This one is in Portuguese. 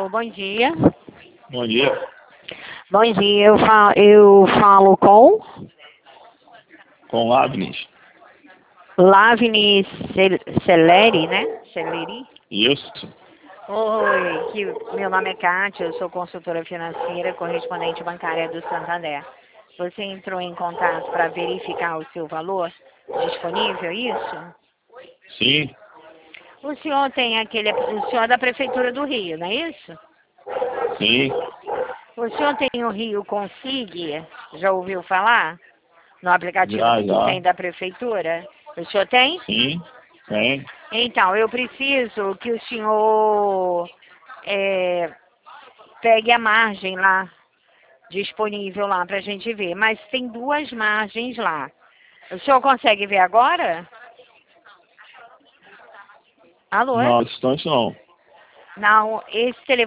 Alô, bom dia. Bom dia. Bom dia, eu falo com Lavnis. Lavini Celeri, né? Celeri? Isso. Oi, meu nome é Kátia, eu sou consultora financeira, correspondente bancária do Santander. Você entrou em contato para verificar o seu valor disponível, isso? Sim. O senhor o senhor é da Prefeitura do Rio, não é isso? Sim. O senhor tem o Rio Consig, já ouviu falar? No aplicativo Já, que tem já. da Prefeitura? O senhor tem? Sim. Tem. Então, eu preciso que o senhor pegue a margem lá, disponível lá para a gente ver. Mas tem duas margens lá. O senhor consegue ver agora? Alô? Não, distante não. Não, esse telefone